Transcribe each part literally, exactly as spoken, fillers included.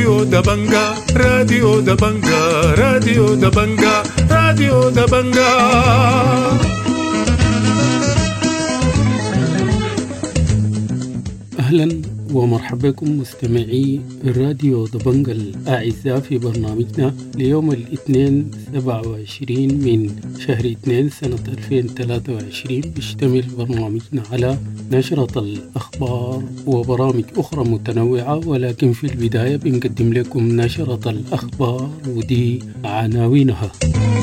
راديو دبنجا راديو دبنجا راديو دبنجا راديو دبنجا. أهلا ومرحبا بكم مستمعي راديو دبنجا الأعزاء في برنامجنا ليوم الاثنين سبعة وعشرين من شهر اثنين سنة ألفين وثلاثة وعشرين. بيشتمل برنامجنا على نشرة الأخبار وبرامج أخرى متنوعة، ولكن في البداية بنقدم لكم نشرة الأخبار ودي عناوينها.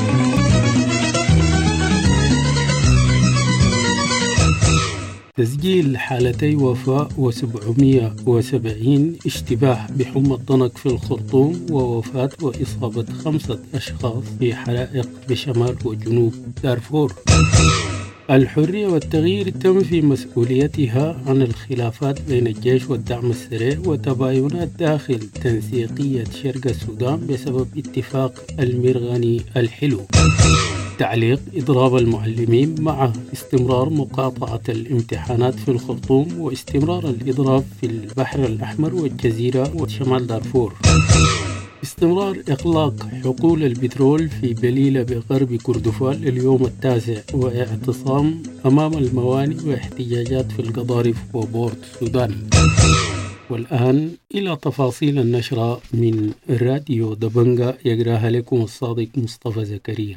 تسجيل حالتي وفاة وسبعمائة وسبعين اشتباه بحمى الضنك في الخرطوم، ووفاة وإصابة خمسة أشخاص في حرائق بشمال وجنوب دارفور. الحرية والتغيير تم في مسؤوليتها عن الخلافات بين الجيش والدعم السريع وتباينات داخل تنسيقية شرق السودان بسبب اتفاق المرغني الحلو. تعليق إضراب المعلمين مع استمرار مقاطعة الامتحانات في الخرطوم واستمرار الإضراب في البحر الأحمر والجزيرة وشمال دارفور. استمرار إغلاق حقول البترول في بليلة بغرب كردفان اليوم التاسع، واعتصام أمام الموانئ واحتجاجات في القضارف وبورت السودان. والآن إلى تفاصيل النشرة من راديو دبنجا، يقراها لكم الصادق مصطفى زكريا.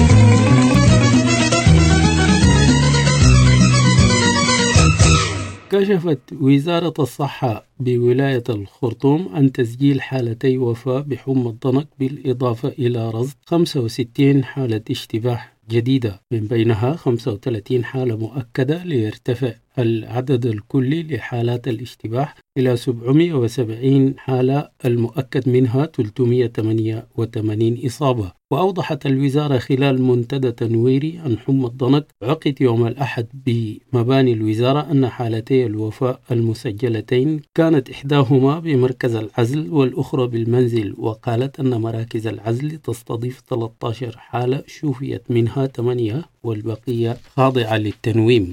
كشفت وزارة الصحة بولاية الخرطوم عن تسجيل حالتي وفاة بحمى الضنك، بالإضافة إلى رصد خمسة وستين حالة اشتباه جديدة، من بينها خمسة وثلاثين حالة مؤكدة، ليرتفع العدد الكلي لحالات الاشتباه إلى سبعمائة وسبعين حالة، المؤكد منها ثلاثمائة وثمانية وثمانين إصابة. وأوضحت الوزارة خلال منتدى تنويري عن حمى الضنك عقد يوم الأحد بمباني الوزارة أن حالتي الوفاة المسجلتين كانت إحداهما بمركز العزل والأخرى بالمنزل، وقالت أن مراكز العزل تستضيف ثلاثة عشر حالة شوفيت منها ثمانية والبقية خاضعة للتنويم.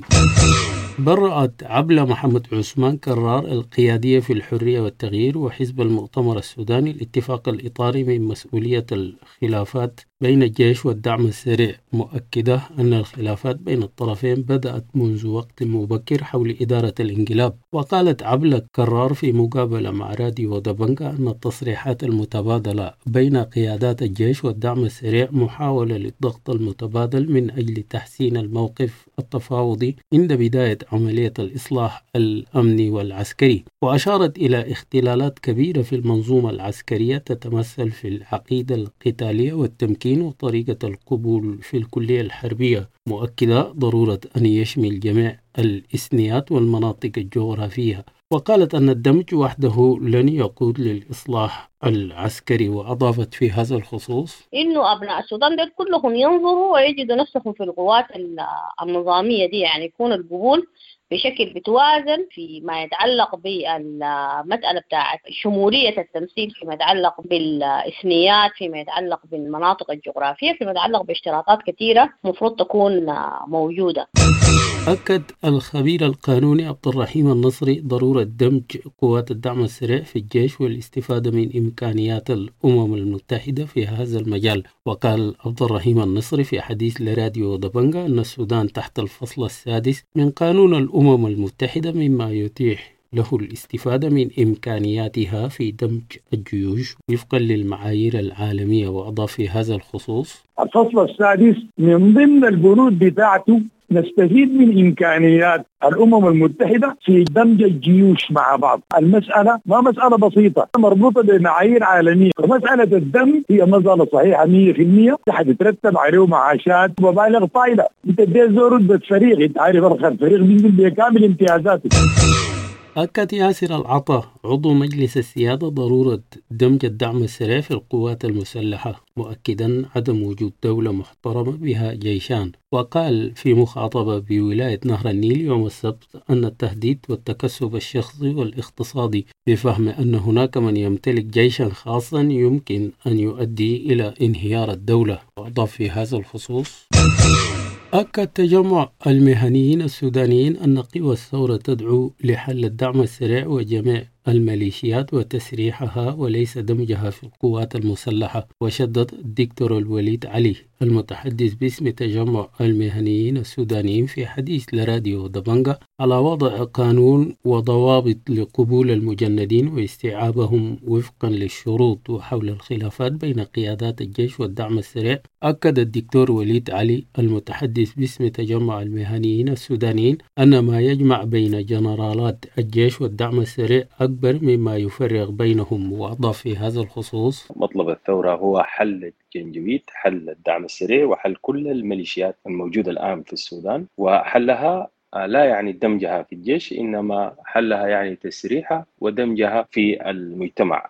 برأت عبلة محمد عثمان كرار القيادية في الحرية والتغيير وحزب المؤتمر السوداني الاتفاق الإطاري من مسؤولية الخلافات بين الجيش والدعم السريع، مؤكدة أن الخلافات بين الطرفين بدأت منذ وقت مبكر حول إدارة الانقلاب. وقالت عبلة كرار في مقابلة مع راديو دبنجا أن التصريحات المتبادلة بين قيادات الجيش والدعم السريع محاولة للضغط المتبادل من أجل تحسين الموقف التفاوضي عند بداية عملية الإصلاح الأمني والعسكري. وأشارت إلى اختلالات كبيرة في المنظومة العسكرية تتمثل في العقيدة القتالية والتمكين وطريقة القبول في الكلية الحربية، مؤكدة ضرورة أن يشمل جميع الإثنيات والمناطق الجغرافية. وقالت أن الدمج وحده لن يقود للإصلاح العسكري. وأضافت في هذا الخصوص إنه أبناء السودان دول كلهم ينظروا ويجدوا نفسهم في القوات النظامية دي، يعني يكون القبول بشكل بتوازن فيما يتعلق بالمسألة بتاعت شمولية التمثيل، فيما يتعلق بالإثنيات، فيما يتعلق بالمناطق الجغرافية، فيما يتعلق باشتراطات كثيرة مفروض تكون موجودة. أكد الخبير القانوني عبد الرحيم النصري ضرورة دمج قوات الدعم السريع في الجيش والاستفادة من إمكانيات الأمم المتحدة في هذا المجال. وقال عبد الرحيم النصري في حديث لراديو دبنجا أن السودان تحت الفصل السادس من قانون الأمم المتحدة، مما يتيح له الاستفادة من إمكانياتها في دمج الجيوش وفقا للمعايير العالمية. وأضاف في هذا الخصوص الفصل السادس من ضمن البنود بتاعته نستفيد من إمكانيات الأمم المتحدة في دمج الجيوش مع بعض. المسألة ما مسألة بسيطة، مربوطة بمعايير عالمية. ومسألة الدمج هي مسألة صحيحة مية في المية، حتترتب عليه معاشات ومبالغ طائلة. انت دي زور رتبة فريق، انت عارف الفريق بينزل بكامل امتيازاته. أكد ياسر العطا عضو مجلس السيادة ضرورة دمج الدعم السريع في القوات المسلحة، مؤكدا عدم وجود دولة محترمة بها جيشان. وقال في مخاطبة بولاية نهر النيل يوم السبت أن التهديد والتكسب الشخصي والاقتصادي بفهم أن هناك من يمتلك جيشا خاصا يمكن أن يؤدي إلى انهيار الدولة. وأضاف في هذا الخصوص أكد تجمع المهنيين السودانيين أن قوى الثورة تدعو لحل الدعم السريع وجميع الميليشيات وتسريحها وليس دمجها في القوات المسلحة. وشدد الدكتور الوليد علي المتحدث باسم تجمع المهنيين السودانيين في حديث لراديو دبنجة على وضع قانون وضوابط لقبول المجندين واستيعابهم وفقا للشروط وحول الخلافات بين قيادات الجيش والدعم السريع. أكد الدكتور وليد علي المتحدث باسم تجمع المهنيين السودانيين أن ما يجمع بين جنرالات الجيش والدعم السريع أكبر مما يفرق بينهم. وأضاف في هذا الخصوص: مطلب الثورة هو حل الجنجويد، حل الدعم السريع، وحل كل الميليشيات الموجودة الآن في السودان، وحلها لا يعني دمجها في الجيش، إنما حلها يعني تسريحها ودمجها في المجتمع.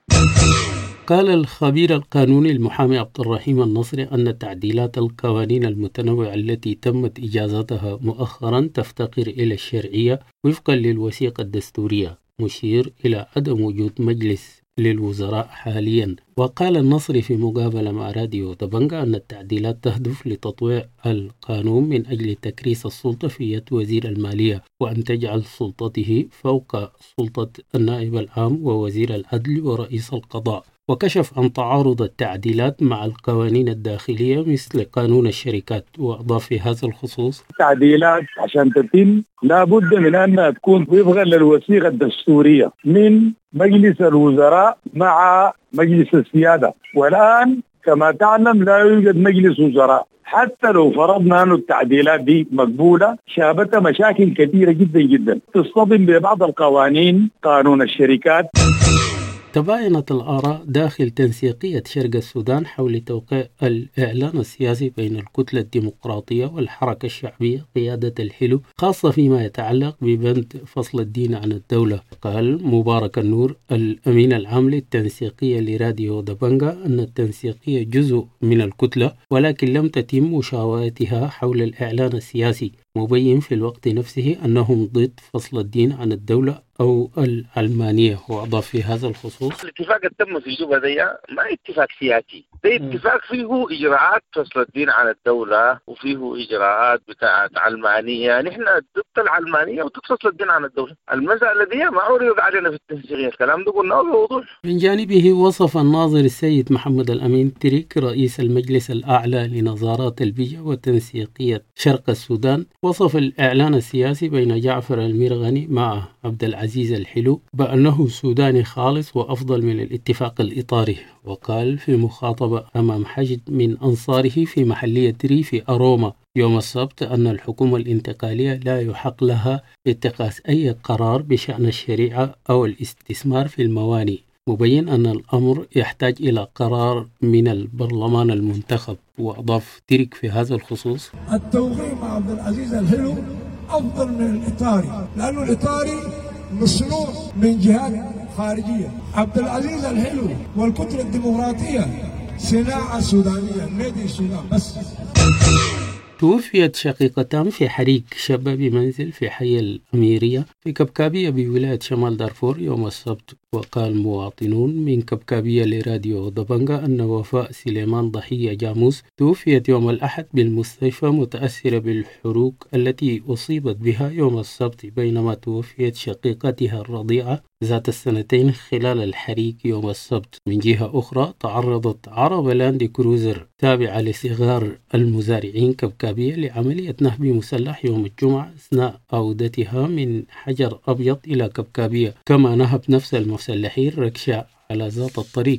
قال الخبير القانوني المحامي عبد الرحيم النصري أن تعديلات القوانين المتنوعة التي تمت إجازتها مؤخرا تفتقر إلى الشرعية وفقا للوثيقة الدستورية، مشير إلى عدم وجود مجلس للوزراء حاليا. وقال النصري في مقابلة مع راديو دبنجة أن التعديلات تهدف لتطويع القانون من أجل تكريس السلطة في يد وزير المالية وأن تجعل سلطته فوق سلطة النائب العام ووزير العدل ورئيس القضاء. وكشف عن تعارض التعديلات مع القوانين الداخلية مثل قانون الشركات. وأضاف في هذا الخصوص: التعديلات عشان تتم لا بد من أنها تكون وفقا للوثيقة الدستورية من مجلس الوزراء مع مجلس السيادة، والآن كما تعلم لا يوجد مجلس وزراء. حتى لو فرضنا أن التعديلات دي مقبولة شابتها مشاكل كثيرة جدا جدا تصطدم ببعض القوانين، قانون الشركات. تباينت الآراء داخل تنسيقية شرق السودان حول توقيع الإعلان السياسي بين الكتلة الديمقراطية والحركة الشعبية قيادة الحلو، خاصة فيما يتعلق ببند فصل الدين عن الدولة. قال مبارك النور الأمين العام للتنسيقية لراديو دبنجة أن التنسيقية جزء من الكتلة ولكن لم تتم مشاورتها حول الإعلان السياسي، مبين في الوقت نفسه أنهم ضد فصل الدين عن الدولة أو العلمانية. وأضاف في هذا الخصوص: الاتفاق التم في جوبا ده ما اتفاق سياسي، ده اتفاق فيه إجراءات فصل الدين عن الدولة وفيه إجراءات بتاعت علمانية. نحن ضد العلمانية وضد فصل الدين عن الدولة. المسألة دي ما عرض علينا في التنسيقية، الكلام ده قلناه بوضوح. من جانبه وصف الناظر السيد محمد الأمين تريك رئيس المجلس الأعلى لنظارات البيئة وتنسيقية شرق السودان، وصف الإعلان السياسي بين جعفر المرغني مع عبد العزيز الحلو بأنه سوداني خالص وأفضل من الاتفاق الإطاري. وقال في مخاطبة أمام حشد من أنصاره في محلية ريف أروما يوم السبت أن الحكومة الانتقالية لا يحق لها اتخاذ أي قرار بشأن الشريعة أو الاستثمار في الموانئ، مبين أن الأمر يحتاج إلى قرار من البرلمان المنتخب. وأضاف ترك في هذا الخصوص: التوقيع مع عبد العزيز الحلو أفضل من الإطاري، لأنه الإطاري مصنوع من جهات خارجية. عبد العزيز الحلو والكتلة الديمقراطية صناعة سودانية، ميدي السودان بس. توفيت شقيقتان في حريق شابة بمنزل في حي الأميرية في كبكابية بولاية شمال دارفور يوم السبت. وقال مواطنون من كبكابية لراديو دبنجة أن وفاء سليمان ضحية جاموس توفيت يوم الأحد بالمستشفى متأثرة بالحروق التي أصيبت بها يوم السبت، بينما توفيت شقيقتها الرضيعة ذات السنتين خلال الحريق يوم السبت. من جهة أخرى تعرضت عربة لاند كروزر تابعة لصغار المزارعين كبكابية لعملية نهب مسلح يوم الجمعة أثناء عودتها من حجر أبيض إلى كبكابية، كما نهب نفس المسلحين ركشة على ذات الطريق.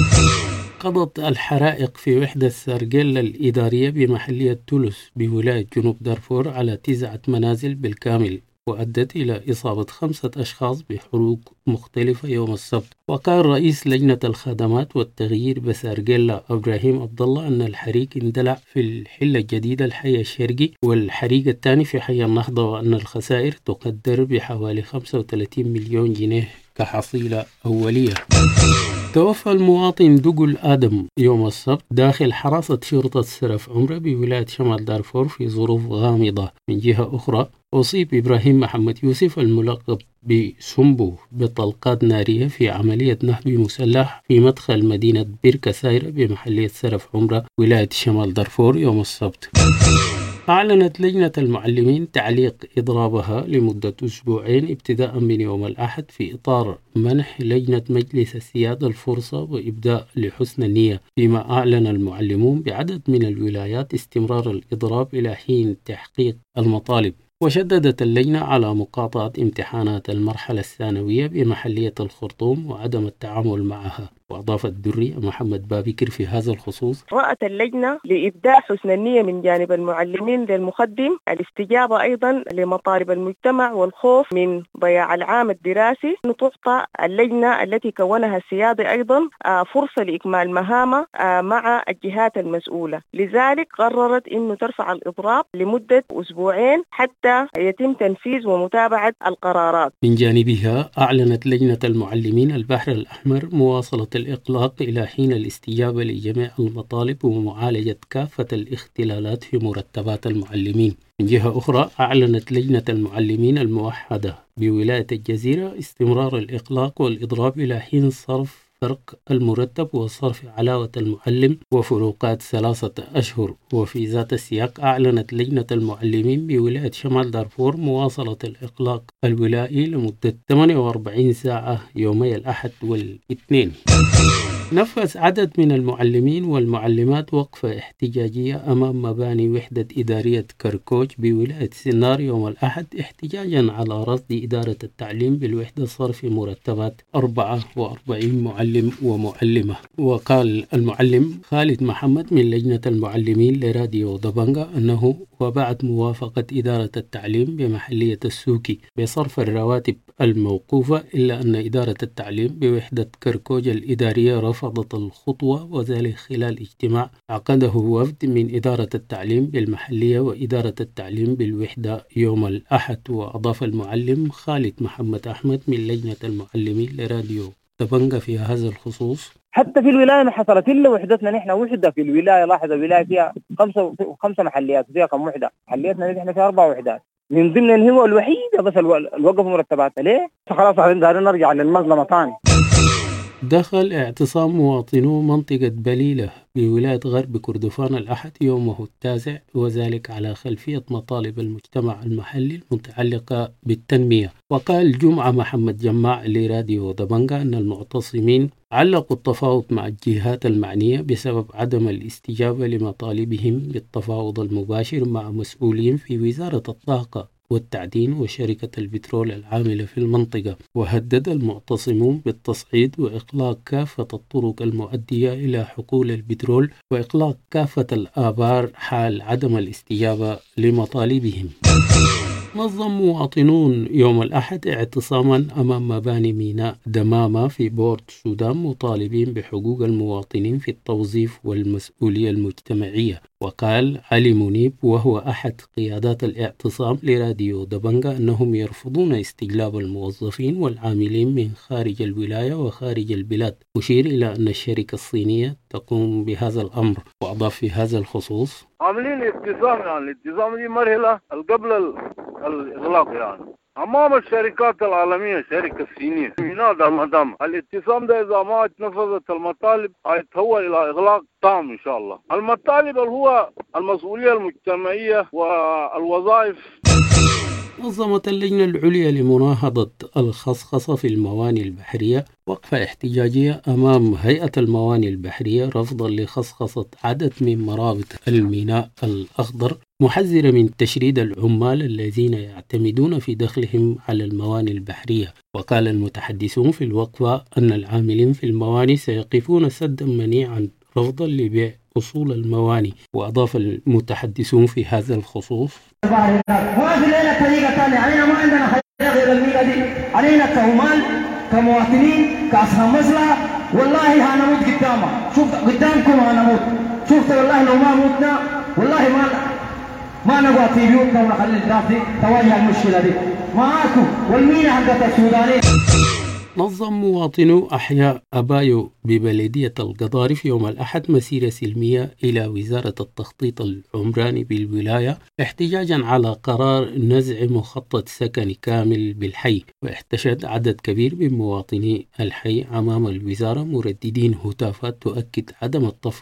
قضت الحرائق في وحدة سارجيلا الإدارية بمحلية تولوس بولاية جنوب دارفور على تسعة منازل بالكامل، وأدت إلى إصابة خمسة أشخاص بحروق مختلفة يوم السبت. وقال رئيس لجنة الخدمات والتغيير بسارجيلا إبراهيم عبد الله أن الحريق اندلع في الحلة الجديدة الحي الشرقي والحريق الثاني في حي النهضة، وأن الخسائر تقدر بحوالي خمسة وثلاثين مليون جنيه كحصيلة أولية. توفى المواطن دقل آدم يوم السبت داخل حراسة شرطة سرف عمرة بولاية شمال دارفور في ظروف غامضة. من جهة أخرى أصيب إبراهيم محمد يوسف الملقب بسمبو بطلقات نارية في عملية نهب مسلح في مدخل مدينة بيركا سايرة بمحلية سرف عمرة ولاية شمال دارفور يوم السبت. أعلنت لجنة المعلمين تعليق إضرابها لمدة أسبوعين ابتداء من يوم الأحد في إطار منح لجنة مجلس السيادة الفرصة وإبداء لحسن النية، فيما أعلن المعلمون بعدد من الولايات استمرار الإضراب إلى حين تحقيق المطالب. وشددت اللجنة على مقاطعة امتحانات المرحلة الثانوية بمحلية الخرطوم وعدم التعامل معها. وأضاف الدري محمد بابكر في هذا الخصوص: رأت اللجنة لإبداء حسن النية من جانب المعلمين للمقدم الاستجابة أيضا لمطالب المجتمع والخوف من ضياع العام الدراسي، أن تعطى اللجنة التي كونها السيادة أيضا فرصة لإكمال مهامها مع الجهات المسؤولة. لذلك قررت أنه ترفع الإضراب لمدة أسبوعين حتى يتم تنفيذ ومتابعة القرارات. من جانبها أعلنت لجنة المعلمين البحر الأحمر مواصلة الإقلاق إلى حين الاستجابة لجميع المطالب ومعالجة كافة الاختلالات في مرتبات المعلمين. من جهة أخرى أعلنت لجنة المعلمين الموحدة بولاية الجزيرة استمرار الإقلاق والإضراب إلى حين صرف فرق المرتب وصرف علاوة المعلم وفروقات ثلاثة أشهر. وفي ذات السياق أعلنت لجنة المعلمين بولاية شمال دارفور مواصلة الإقلاق الولائي لمدة ثمانية وأربعين ساعة يومي الأحد والاثنين. نفذ عدد من المعلمين والمعلمات وقفة احتجاجية أمام مباني وحدة إدارية كركوج بولاية سنار يوم الأحد احتجاجا على رصد إدارة التعليم بالوحدة صرف مرتبات أربعة وأربعين معلم ومعلمة. وقال المعلم خالد محمد من لجنة المعلمين لراديو دبنجا أنه وبعد موافقة إدارة التعليم بمحلية السوكي بصرف الرواتب الموقوفة، إلا أن إدارة التعليم بوحدة كركوج الإدارية رفضت الخطوة، وذلك خلال اجتماع عقده وفد من إدارة التعليم بالمحلية وإدارة التعليم بالوحدة يوم الأحد. وأضاف المعلم خالد محمد أحمد من لجنة المعلمين لراديو دبنجا في هذا الخصوص: حتى في الولاية ما حصلت إلا وحدتنا نحن وحدة في الولاية. لاحظ الولاية فيها خمسة خمسة محليات فيها كم وحدة، محلياتنا نحن فيها أربع وحدات من ضمن هو الوحيدة بس الوقف مرتباتها. ليه؟ خلاص دارين نرجع للمظلمة ثاني. دخل اعتصام مواطنو منطقة بليلة بولاية غرب كردفان الأحد يومه التاسع، وذلك على خلفية مطالب المجتمع المحلي المتعلقة بالتنمية. وقال جمعة محمد جماع لراديو دبنجا أن المعتصمين علقوا التفاوض مع الجهات المعنية بسبب عدم الاستجابة لمطالبهم بالتفاوض المباشر مع مسؤولين في وزارة الطاقة والتعدين وشركة البترول العاملة في المنطقة. وهدد المعتصمون بالتصعيد وإغلاق كافة الطرق المؤدية إلى حقول البترول وإغلاق كافة الآبار حال عدم الاستجابة لمطالبهم. نظم مواطنون يوم الأحد اعتصاما أمام مباني ميناء دمامة في بورت السودان مطالبين بحقوق المواطنين في التوظيف والمسؤولية المجتمعية. وقال علي منيب وهو أحد قيادات الاعتصام لراديو دبنجا أنهم يرفضون استجلاب الموظفين والعاملين من خارج الولاية وخارج البلاد، مشير إلى أن الشركة الصينية تقوم بهذا الأمر. وأضاف في هذا الخصوص: عاملين اتزام، يعني الاتزام دي مرحلة قبل الإغلاق، يعني أمام الشركات العالمية الشركة الصينية ينادى المدام الاتزام ده إذا ما اتنفذت المطالب هيتحول إلى إغلاق تام إن شاء الله. المطالب اللي هو المسؤولية المجتمعية والوظائف. نظمت اللجنة العليا لمناهضة الخصخصة في الموانئ البحرية وقفة احتجاجية أمام هيئة الموانئ البحرية رفضا لخصخصة عدد من مرابط الميناء الأخضر، محذرة من تشريد العمال الذين يعتمدون في دخلهم على الموانئ البحرية. وقال المتحدثون في الوقفة أن العاملين في الموانئ سيقفون سدا منيعا رفضا لبيع أصول الموانئ. وأضاف المتحدثون في هذا الخصوص: وهذه الليلة طريقة ثانية، علينا ما عندنا حاجة غير المينا دي، علينا كعمال كمواطنين كأصحاب مصلحة. والله هنموت قدامها، شوف قدامكم هنموت، شفت والله لو ما موتنا والله ما ما نقعد في بيوتنا ونخلي الناس دي تواجه المشكلة دي معاكم. والمينا حقت السودانيين. نظم مواطنو أحياء أبايو ببلدية القضارف يوم الأحد مسيرة سلمية إلى وزارة التخطيط العمراني بالولاية احتجاجا على قرار نزع مخطط سكني كامل بالحي. واحتشد عدد كبير من مواطني الحي أمام الوزارة مرددين هتافات تؤكد عدم التفريط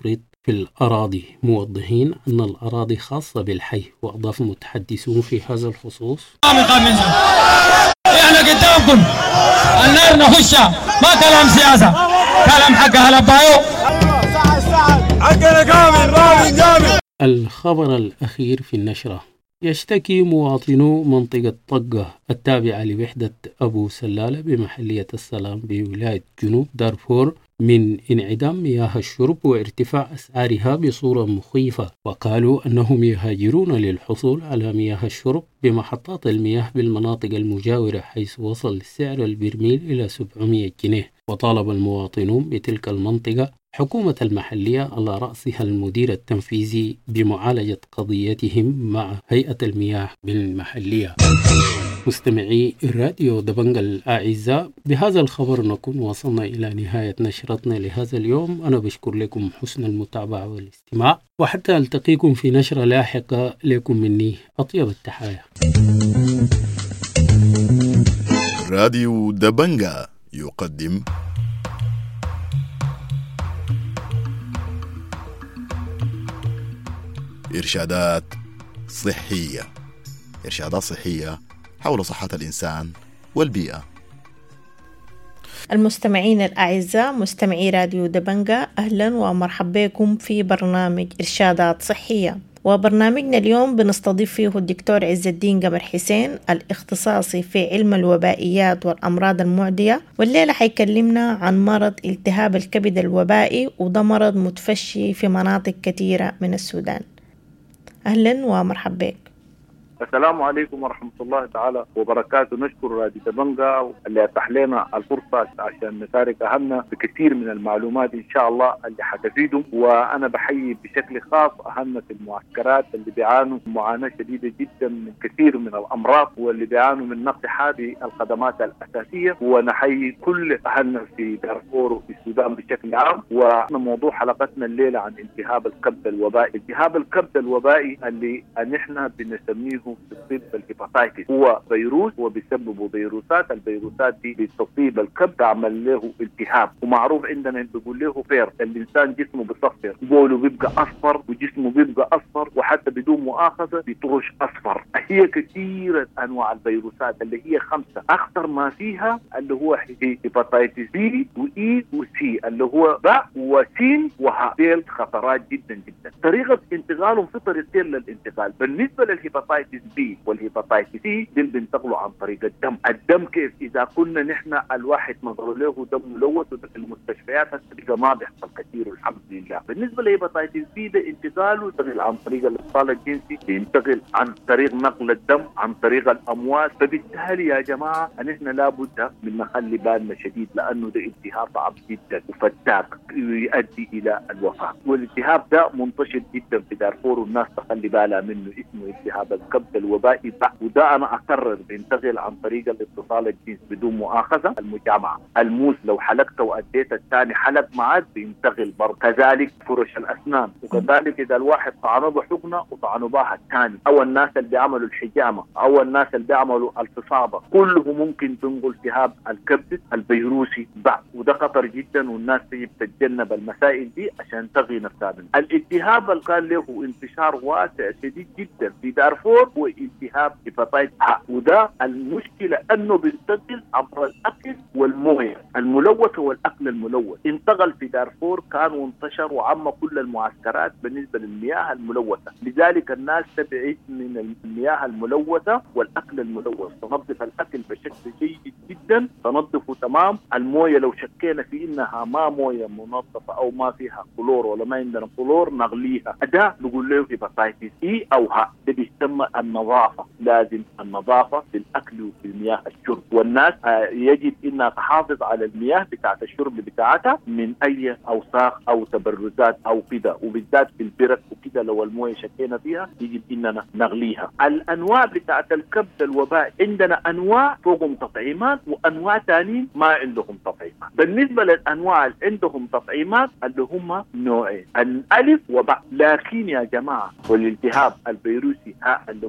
في الأراضي، موضحين أن الأراضي خاصة بالحي. وأضاف متحدثون في هذا الخصوص: احنا قدامكم النار نخشها، ما كلام سياسة، كلام حق أهل بايو، حقنا كامل رامي كامل. الخبر الأخير في النشرة: يشتكي مواطنو منطقة طقة التابعة لوحدة أبو سلالة بمحلية السلام بولاية جنوب دارفور من انعدام مياه الشرب وارتفاع أسعارها بصورة مخيفة، وقالوا أنهم يهاجرون للحصول على مياه الشرب بمحطات المياه بالمناطق المجاورة، حيث وصل سعر البرميل إلى سبعمائة جنيه. وطالب المواطنون بتلك المنطقة حكومة المحلية على رأسها المدير التنفيذي بمعالجة قضيتهم مع هيئة المياه بالمحلية. مستمعي راديو دبنجة الأعزاء، بهذا الخبر نكون وصلنا إلى نهاية نشرتنا لهذا اليوم. أنا بشكر لكم حسن المتابعة والاستماع، وحتى ألتقيكم في نشرة لاحقة لكم مني أطيب التحايا. راديو دبنجة يقدم إرشادات صحية، إرشادات صحية حول صحة الإنسان والبيئة. المستمعين الأعزاء، مستمعي راديو دبنجة، أهلا ومرحبا بكم في برنامج إرشادات صحية. وبرنامجنا اليوم بنستضيف فيه الدكتور عز الدين قمر حسين، الاختصاصي في علم الوبائيات والأمراض المعدية، والليلة حيكلمنا عن مرض التهاب الكبد الوبائي، وده مرض متفشي في مناطق كثيرة من السودان. أهلا ومرحبا بك. السلام عليكم ورحمة الله تعالى وبركاته. نشكر راديو دبنجة اللي أتاح لنا الفرصة عشان نشارك أهلنا بكثير من المعلومات إن شاء الله اللي حتفيدهم. وأنا بحيي بشكل خاص أهلنا في المعسكرات اللي بيعانوا معاناة شديدة جدا من كثير من الأمراض، واللي بيعانوا من نقص هذه الخدمات الأساسية. ونحيي كل أهلنا في دارفور وفي السودان بشكل عام. وموضوع حلقتنا الليلة عن التهاب الكبد الوبائي. التهاب الكبد الوبائي اللي نحن بنسميه في الطب الهيباتايتس هو فيروس، وبيسببوا فيروسات. الفيروسات دي بتصيب الكبد، تعمل له التهاب. ومعروف عندنا بيقول له فير، الانسان جسمه بيصفر، بوله بيبقى اصفر وجسمه بيبقى اصفر، وحتى بدون مؤاخذه بيطرش اصفر. هي كثيره انواع الفيروسات اللي هي خمسه، اخطر ما فيها اللي هو هيباتايتس بي واي وسي، اللي هو باء وسين وهاء. ديل خطرات جدا جدا. طريقه انتقالهم في طريقتين للانتقال. بالنسبه للهيباتايتس بي والهيباتايتس سي دول بينتقلوا عن طريق الدم. الدم كيف؟ اذا كنا نحن الواحد نظر له دم ملوث وفي المستشفيات هسه ما بيحصل كثير والحمد لله. بالنسبه للهيباتايتس بي ده انتقاله ينتقل عن طريق الاتصال الجنسي، ينتقل عن طريق نقل الدم، عن طريق الاموال. فبالتالي يا جماعه نحن لابد من نخلي بالنا شديد، لانه ده التهاب صعب جدا وفتاك يؤدي الى الوفاه. والالتهاب ده منتشر جدا في دارفور والناس تخلي بالها منه. اسمه التهاب الكبد الوبائي، وده انا اكرر بينتقل عن طريق الاتصال الجنسي بدون مؤاخذه. المجامعه، الموس لو حلقته واديت الثاني حلق معك بينتقل برضه. كذلك فرش الاسنان، وكذلك اذا الواحد طعنه بحقنه وطعنه بها الثاني، او الناس اللي بيعملوا الحجامه، او الناس اللي بيعملوا الفصابه، كله ممكن تنقل التهاب الكبد الفيروسي بعد. وده خطر جدا، والناس تجب تتجنب المسائل دي عشان تغي نفسها. الالتهاب اللي كان له انتشار واسع شديد جدا في دارفور هو التهاب هيباتايتس ع، وده المشكله انه بينتقل عبر الاكل والمويه الملوثه والاكل الملوث. انتقل في دارفور كان وانتشر وعم كل المعسكرات بالنسبه للمياه الملوثه. لذلك الناس تبعد من المياه الملوثه والاكل الملوث. تنظف الاكل بشكل جيد جدا، تنظفه تمام. المويه لو شكينا في انها ما مويه منظفه او ما فيها كلور ولا ما عندنا كلور نغليها. ده بقول له هيباتايتس اي او ها. ده بيسمى النظافه. لازم النظافه في الاكل وفي المياه الشرب. والناس يجب انها تحافظ على المياه بتاعه الشرب بتاعتها من اي اوساخ او تبرزات او كده، وبالذات في البرد وكده لو المويه شكينا فيها يجب اننا نغليها. الانواع بتاعه الكبد الوبائي عندنا انواع فوقهم تطعيمات وانواع ثانيين ما عندهم تطعيمات. بالنسبه للانواع اللي عندهم تطعيمات اللي هم نوعين، الالف وباء. لكن يا جماعه والالتهاب الفيروسي ها اللي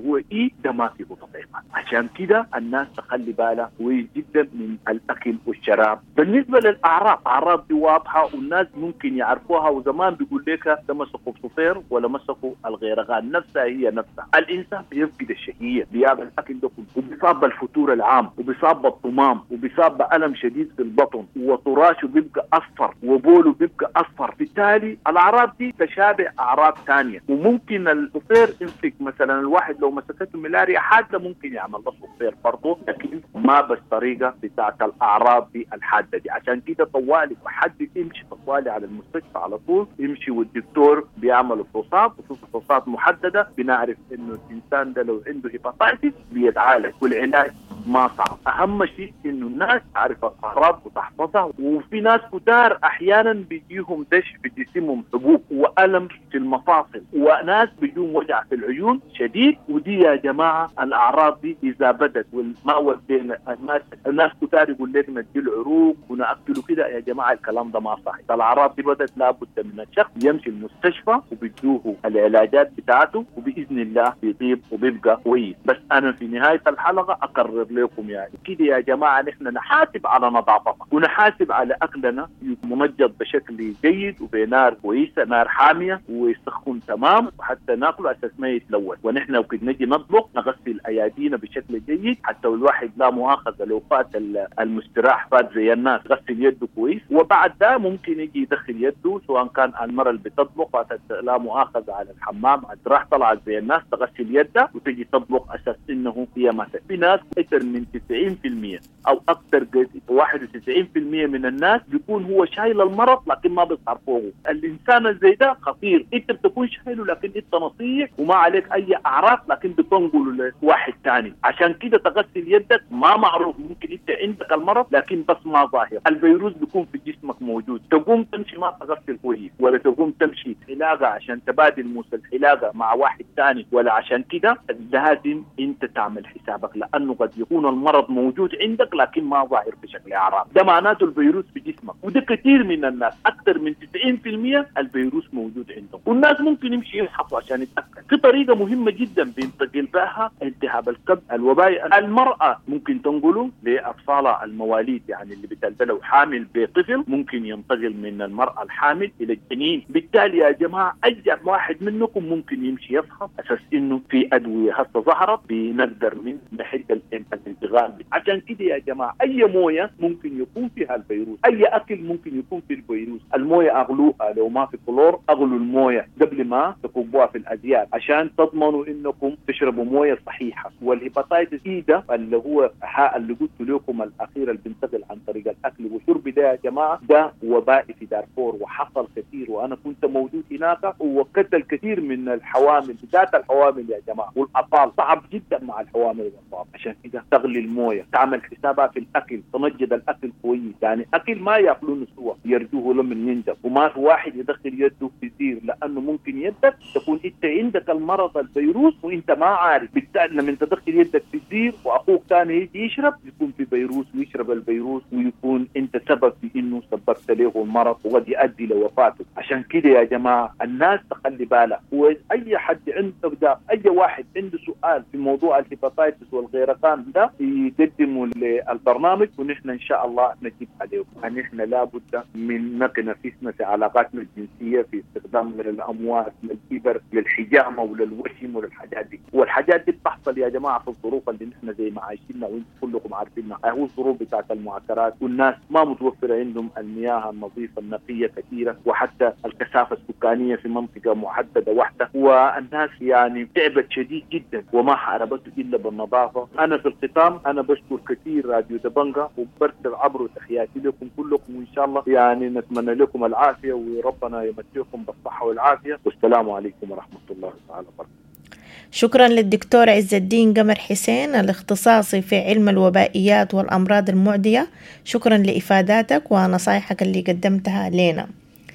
هو إيه ده ما فيه تطعيمات. عشان كده الناس تخلي بالها كويس جدا من الأكل والشراب. بالنسبة للأعراض، أعراض دي واضحة والناس ممكن يعرفوها، وزمان بيقول لك ده مسكوا بصفير ولا مسكوا الغيرغان، نفسها هي نفسها. الإنسان بيفقد الشهية بياكل الأكل ده كله، وبيصاب بالفتور العام، وبيصاب بالطمام، وبيصاب بألم شديد في البطن، وطراشه بيبقى أصفر، وبوله بيبقى أصفر. بالتالي الأعراض دي تشابه أعراض ثانية، وممكن الصفير يمسك مثلا الواحد لو مسكته ملاريا حادة ممكن يعمل له صفير برضه، لكن ما بالطريقة بتاعت الأعراض دي الحادة دي. عشان كده طوالي وحد يمشي طوالي على المستشفى على طول، يمشي والدكتور بيعمل فحوصات، فحوصات محددة، بنعرف إنه الإنسان ده لو عنده هيباتايتس بيتعالج، والعلاج ما صعب. أهم شيء إنه الناس تعرف الأعراض وتحفظها. وفي ناس كتار أحيانا بيجيهم دش في جسمهم، حبوب وألم في المفاصل، وناس بيجيهم وجع في العيون شديد. ودي يا جماعة الأعراض دي إذا بدت والما ودينا الناس الناس كتار يقول لك نديل عروق ونأكله كده، يا جماعة الكلام ده ما صحيح. الأعراض دي بدت لابد من الشخص يمشي المستشفى وبيدوه العلاجات بتاعته، وبإذن الله بيطيب وبيبقى كويس. بس أنا في نهاية الحلقة أقرر لكم يعني كده يا جماعة نحن نحاسب على نظافتنا، ونحاسب على أكلنا ممجد بشكل جيد وبنار كويسة، نار حامية ويسخن تمام، وحتى ناكله أساس ما يتلوث. ونحن وكده نجي نطبخ نغسل أيادينا بشكل جيد، حتى الواحد لا مؤاخذة لو فات المستراح فات زي الناس غسل يده كويس، وبعد ده ممكن يجي يدخل يده، سواء كان المرأة اللي بتطبخ فاتت لا مؤاخذة على الحمام راح طلعت زي الناس تغسل يدها وتجي تطبخ أساس إنه هي مثلا. في ناس أكثر من تسعين بالمئة أو أكثر واحد وتسعين بالمئة من الناس بيكون هو شايل المرض لكن ما بيظهر فوقه. الإنسان الزي ده خطير، أنت بتكون شايله لكن أنت نصيح وما عليك أي أعراض، لكن بتنقله لواحد ثاني. عشان كده تغسل يدك ما معروف، ممكن أنت عندك المرض لكن بس ما ظاهر. الفيروس بيكون في جسمك موجود، تقوم تمشي ما تغسل كويس، ولا تقوم تمشي حلاقة عشان تبادل موس الحلاقة مع واحد ثاني، ولا عشان كده لازم أنت تعمل حسابك، لأنه قد يكون المرض موجود عندك لكن ما ظاهر بشكل أعراض. ده معناته الفيروس في جسمك، وده كثير من الناس أكثر من تسعين بالمئة الفيروس موجود عندهم. والناس ممكن يمشي يفحصوا عشان يتأكد. في طريقة مهمة جدا بينتقل بها التهاب الكبد الوبائي، المرأة ممكن تنقله لأطفالها المواليد، يعني اللي بتلبلوا حامل بطفل ممكن ينتقل من المرأة الحامل إلى الجنين. بالتالي يا جماعة أي واحد منكم ممكن يمشي يفحص أساس إنه في أدوية هسه ظهرت بنقدر من نحد الانتقال. عشان كده يا جماعة أي موية ممكن يكون فيها الفيروس، أي أكل ممكن يكون فيه الفيروس. الموية أغلوها، لو ما في كلور أغلوا الموية قبل ما تكبوها في الأزياء عشان تضمنوا إنكم تشربوا موية صحيحة. والهيباتايتس إي ده اللي هو اللي قلت لكم الأخير اللي بينتقل عن طريق الأكل والشرب ده يا جماعة ده وبائي في دارفور وحصل كثير، وأنا كنت موجود هناك وقتل كثير من الحوامل، ذات الحوامل يا جماعة والأطفال. صعب جدا مع الحوامل والأطفال. عشان كده تغلي الموية، تعمل حسابها في الأكل، تنجد الأكل كويس، يعني أكل ما يأكلونه سوا يرجوه لمن يندب، وما في واحد يدخل يده في زير، لأنه ممكن يدك تكون أنت عندك المرض الفيروس وأنت ما عارف. بالتالي لما تدخل يدك في زير وأخوك ثاني يجي يشرب يكون في فيروس ويشرب الفيروس ويكون أنت سبب في إنه سببت له المرض وقد يؤدي لوفاته. عشان كده يا جماعة الناس تخلي بالها، وأي حد عنده ده أي واحد عنده سؤال في موضوع الهيباتايتس والغيرقان ده يقدموا للبرنامج ونحن إن شاء الله نجيب عليهم. نحن لابد من نتنافسنا في علاقاتنا الجنسية في استخدام للأموال للإبر للحجامة وللوشم وللحاجات دي، والحاجات دي بتحصل يا جماعة في الظروف اللي نحن زي ما عايشينها وانتم كلكم عارفينها. هو الظروف بتاعت المعسكرات والناس ما متوفرة عندهم المياه النظيفة النقية كثيرة، وحتى الكثافة السكانية في منطقة محددة واحدة، والناس يعني تعبت شديد جدا وما حاربته إلا بالنظافة. أنا في الختام أنا بشكر كثير راديو دبنجا وبرسل عبر تحياتي لكم كلكم، وإن شاء الله يعني نتمنى لكم العافية وربنا يمتعكم بالصحة والعافية، والسلام عليكم ورحمة الله تعالى وبركاته. شكرا للدكتور عز الدين قمر حسين الاختصاصي في علم الوبائيات والأمراض المعدية. شكرا لإفاداتك ونصائحك اللي قدمتها لنا،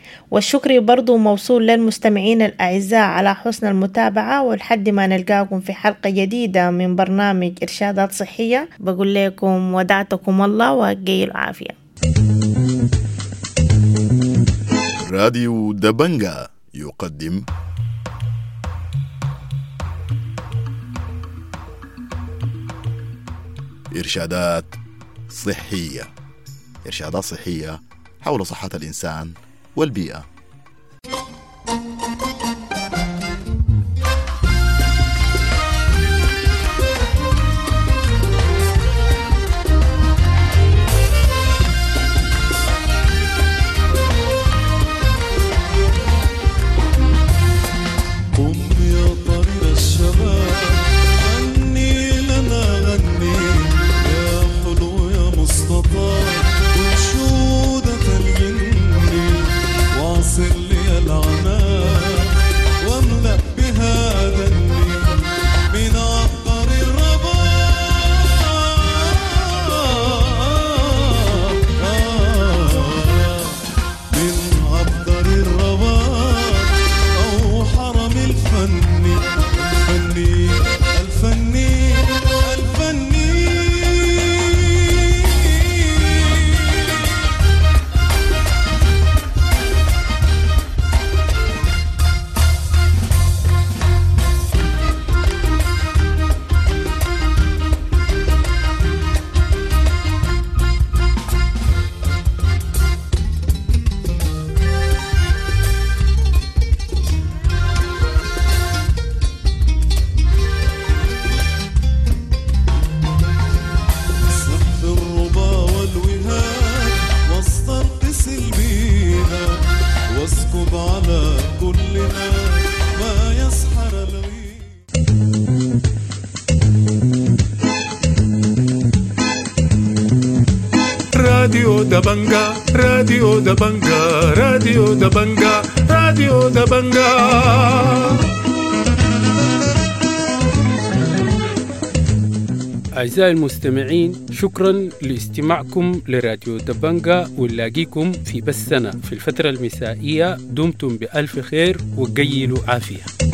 والشكر برضو موصول للمستمعين الأعزاء على حسن المتابعة. ولحد ما نلقاكم في حلقة جديدة من برنامج إرشادات صحية بقول لكم ودعتكم الله وأجي العافية. راديو دبنجا يقدم إرشادات صحية، إرشادات صحية حول صحة الإنسان والبيئة. راديو دبنجا راديو دبنجا راديو دبنجا راديو دبنجا. أعزائي المستمعين، شكرا لاستماعكم لراديو دبنجا، ونلاقيكم في بثنا في الفترة المسائية. دمتم بألف خير وقيلوا عافية.